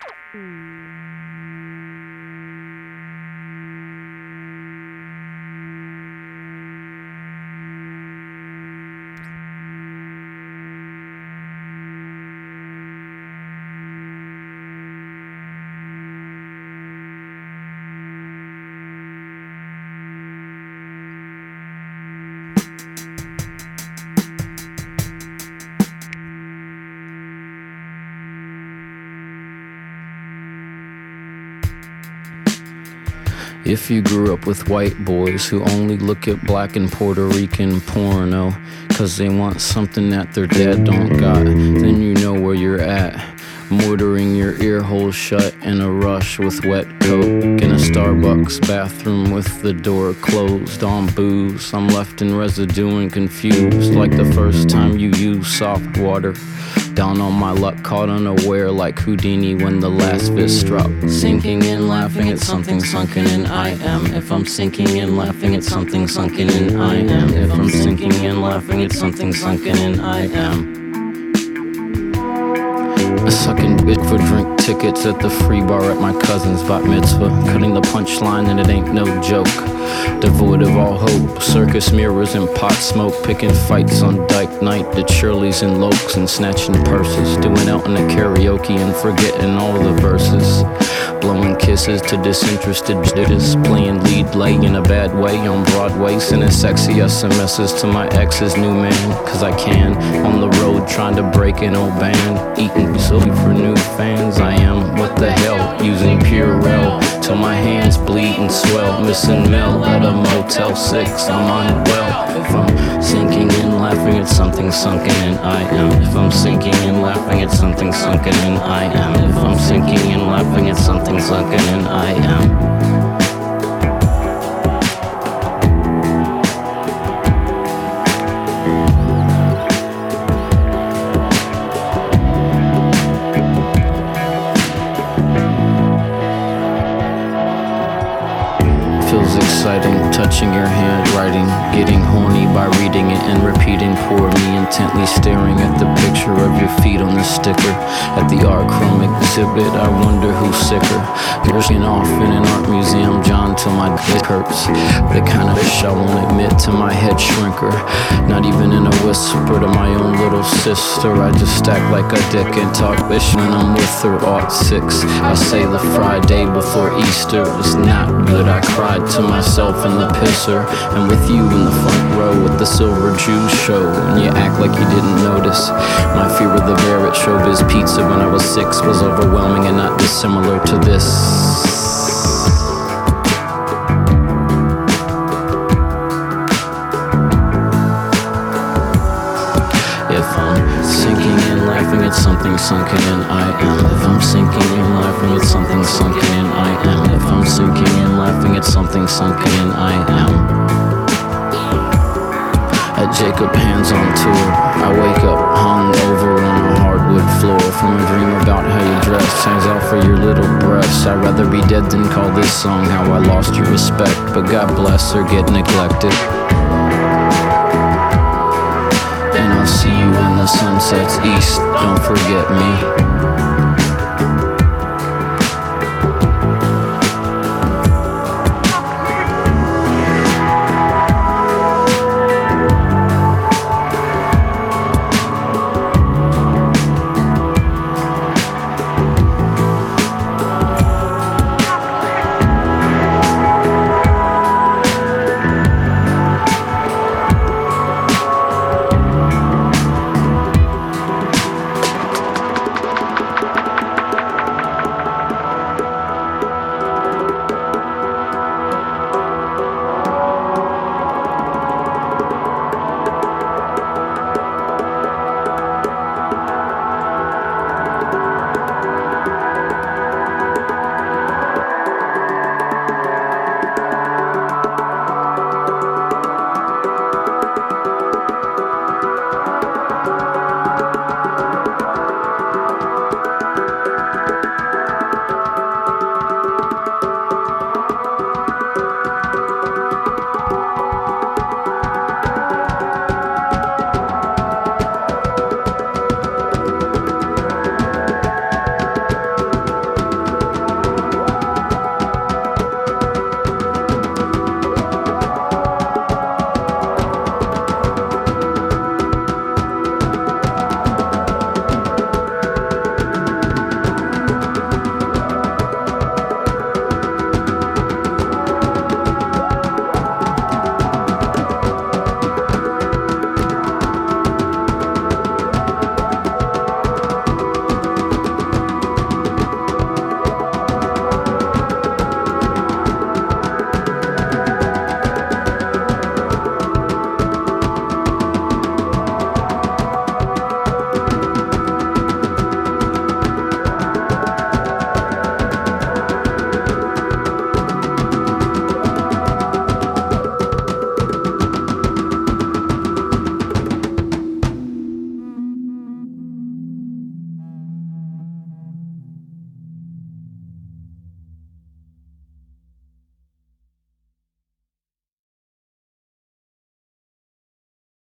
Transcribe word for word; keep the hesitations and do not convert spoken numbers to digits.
If you grew up with white boys who only look at black and Puerto Rican porno cause they want something that their dad don't got, then you know where you're at. Mortaring your ear holes shut in a rush with wet coke in a Starbucks bathroom with the door closed on booze. I'm left in residue and confused like the first time you used soft water. Down on my luck, caught unaware like Houdini when the last fist struck. Sinking in, laughing at something sunken in I am. If I'm sinking in, laughing at something sunken in I am. If I'm sinking in, laughing at something sunken in I am. A sucking bitch for drink tickets at the free bar at my cousin's bat mitzvah. Cutting the punchline and it ain't no joke. Devoid of all hope, circus mirrors and pot smoke. Picking fights on dyke night at Shirley's and Lokes and snatching purses. Doing out in the karaoke and forgetting all the verses. Blowing kisses to disinterested bitches. Playing lead late in a bad way on Broadway. Sending sexy S M Ses to my ex's new man. Cause I can, on the road trying to break an old band. Eating silly for new fans. I am, what the hell, using Purell till my hands bleed and swell. Missing Mel at a Motel six, I'm unwell. If I'm sinking in, laughing at something sunken in I am. If I'm sinking in, laughing at something sunken in I am. If I'm sinking in, laughing at something sunken in I am. Exciting, touching your handwriting, getting horny by reading it and repeating poor me, intently staring at the picture of your feet on the sticker. At the art chrome exhibit, I wonder who's sicker. Pushing off in an art museum, John, till my dick hurts. The kind of dish I won't admit to my head shrinker. Not even in a whisper to my own little sister. I just stack like a dick and talk bitch when I'm with her. Art six, I say the Friday before Easter was not good. I cried to myself in the pisser, and with you in the front row at the Silver Jews show, and you act like you didn't notice. My fear of the bear at Showbiz Pizza when I was six was overwhelming and not dissimilar to this. Laughing at something sunken in I am. If I'm sinking in, laughing at something sunken in I am. If I'm sinking in, laughing at something sunken in I am. At Jacob Hands on Tour, I wake up hung over on a hardwood floor from a dream about how you dress. Hangs out for your little breasts. I'd rather be dead than call this song how I lost your respect. But God bless or get neglected. And I'll see you when the sun sets east, don't forget me.